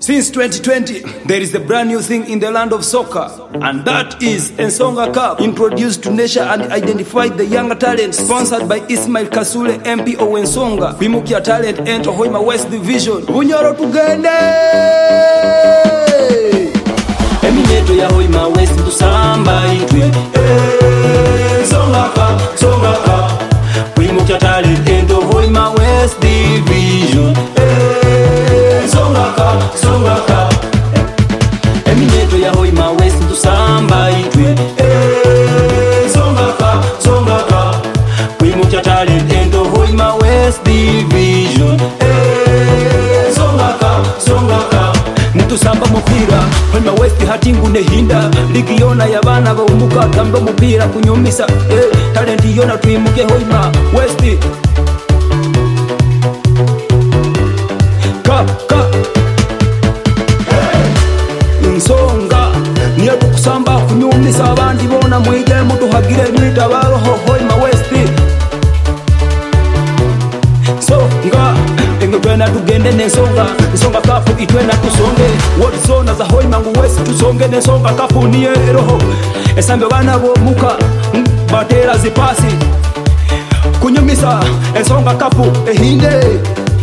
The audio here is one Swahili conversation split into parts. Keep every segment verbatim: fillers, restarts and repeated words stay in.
Since twenty twenty, there is a brand new thing in the land of soccer, and that is Ensonga Cup, introduced to nation and identified the younger talent, sponsored by Ismail Kasule M P O Ensonga. Bimukia talent enter Hoima West Division. Bunyoro tugende! Emineto ya Hoima West tusamba itwe. Ensonga Cup, Ensonga Cup. Bimukia talent enter Hoima West Division. Ensonga Cup, Ensonga Cup. Emineto ya Hoima West tusamba itwe. Ensonga Cup, Ensonga Cup. Bimukia talent enter Hoima West Division. Ensonga Cup, Ensonga Cup. Nitusamba mupira Hoima West hatingu nehinda ligi yona yabana baumuka tamba mupira kunyumisa eh, talenti yona tuimuke Hoima West Cup Cup Ensonga niyo tukusamba kunyumisa abandi bona mwige mutuhagire nitabaro Hoima West Songa Engepena tugende n'Ensonga Ensonga Cup itwena tusonge World zone za Hoima West tusonge n'Ensonga Cup niye roho Esambe bana bomuka batera zipasi kunyumisa Ensonga Cup ehinde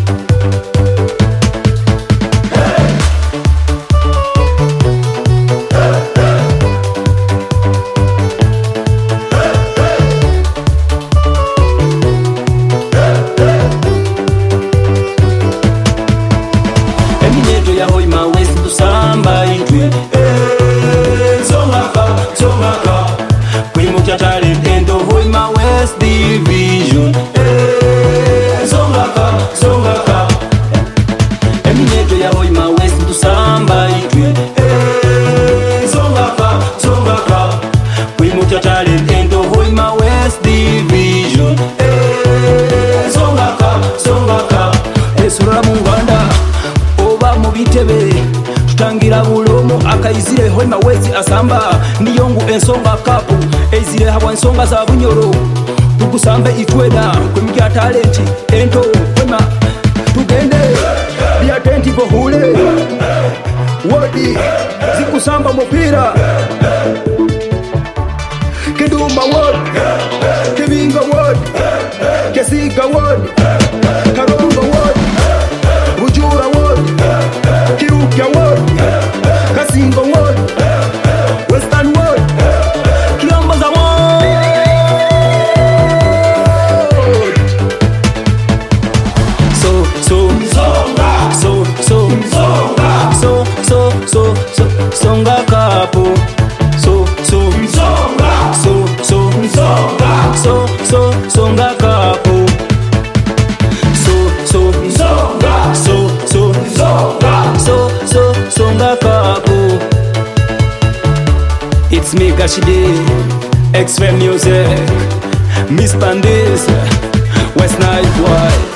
ya Hoima West tusamba itwe. Ensonga Cup, Ensonga Cup. Bimukia talent enter Hoima West Division. Ensonga Cup, Ensonga Cup. Emineto ya Hoima West tusamba itwe. Ensonga Cup, Ensonga Cup. Bimukia talent enter Hoima West Division. Ensonga Cup, Ensonga Cup. Esura munganda bitebe tutangira bulomo akayizire Hoima West asamba niyongu Ensonga Cup ezire habwa Ensonga za Bunyoro tukusambe itweda kumya talent ento Hoima tugende bi attentive hule wodi zikusamba mupira Kiduma word Kibinga word Kesiga word Karomba word Bujura word Kirukia word, Kasingo word, Western word, Kiambaza word. So, so, Ensonga, so, so, Ensonga, so, so, so, so, Ensonga Cup. So, so, Ensonga, so, so, Ensonga, so, so, Ensonga Cup. So, so, Ensonga, so, so, Ensonga. So, so, Ensonga Cup. It's me, Gashide, X-Fam Music, Miss Pandis, West Night Boy.